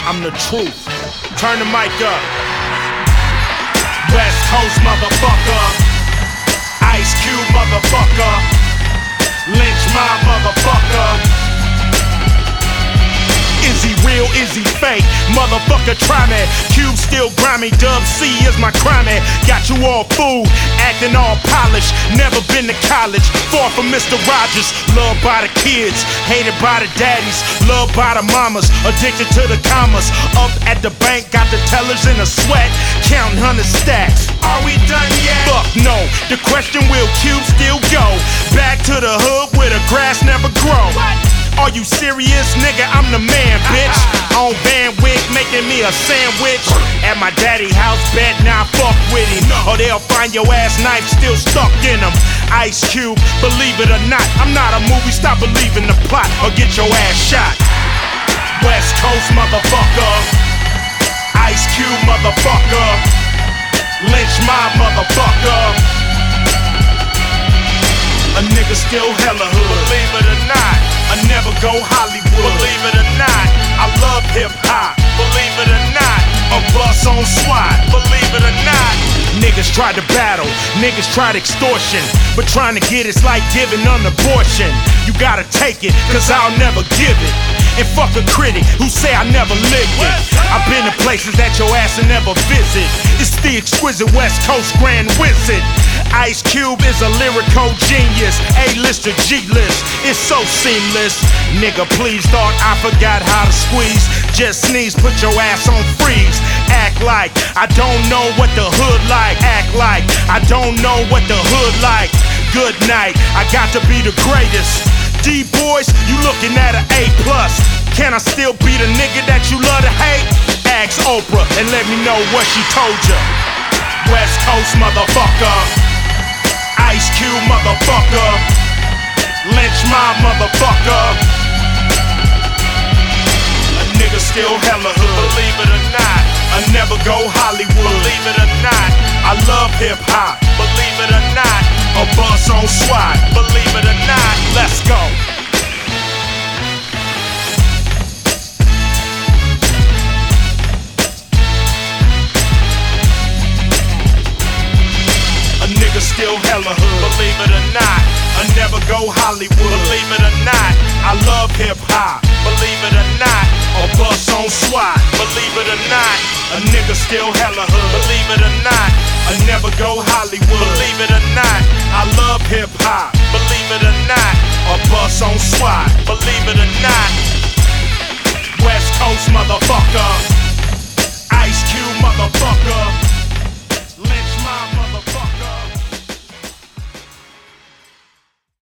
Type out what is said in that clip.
I'm the truth. Turn the mic up. West Coast motherfucker. Ice Cube motherfucker. Lynch my motherfucker. Is he real? Is he fake? Motherfucker, try me. Cube still grimy. Dub C is my crime. Got you all fooled, acting all polished. Never been to college. Far from Mr. Rogers. Loved by the kids, hated by the daddies, loved by the mamas, addicted to the commas. Up at the bank, got the tellers in a sweat, counting 100 stacks. Are we done yet? Fuck no. The question, will Cube still go back to the hood where the grass never grow? What? Are you serious, nigga? I'm the man, bitch. On bandwidth, making me a sandwich. At my daddy house, bet now fuck with him. Or they'll find your ass knife still stuck in him. Ice Cube, believe it or not, I'm not a movie. Stop believing the plot or get your ass shot. West Coast motherfucker. Ice Cube motherfucker. Lynch my motherfucker. A nigga still hella hood. Believe it or not, I never go Hollywood. Believe it or not, I love hip-hop. Believe it or not, a bus on SWAT. Believe it or not, niggas tried to battle, niggas tried extortion, but trying to get it's like giving an abortion. You gotta take it, cause I'll never give it. And fuck a critic who say I never lived it. I've been to places that your ass will never visit. It's the exquisite West Coast Grand Wizard. Ice Cube is a lyrical genius, A-list or G-list, it's so seamless. Nigga, please thought I forgot how to squeeze. Just sneeze, put your ass on freeze. Act like I don't know what the hood like. Act like I don't know what the hood like. Good night, I got to be the greatest. D-boys, you looking at an A+. Can I still be the nigga that you love to hate? Ask Oprah and let me know what she told ya. West Coast motherfucker. Ice Cube motherfucker. Lynch my motherfucker. A nigga still hella hood. Believe it or not, I never go Hollywood. Believe it or not, I love hip-hop. Believe it or not, a bus on SWAT. Believe it or not, let's go. Still hella hood. Believe it or not, I never go Hollywood. Believe it or not, I love hip-hop. Believe it or not, a bus on SWAT. Believe it or not, a nigga still hella hood. Believe it or not, I never go Hollywood. Believe it or not, I love hip-hop. Believe it or not, a bus on SWAT. Believe it or not,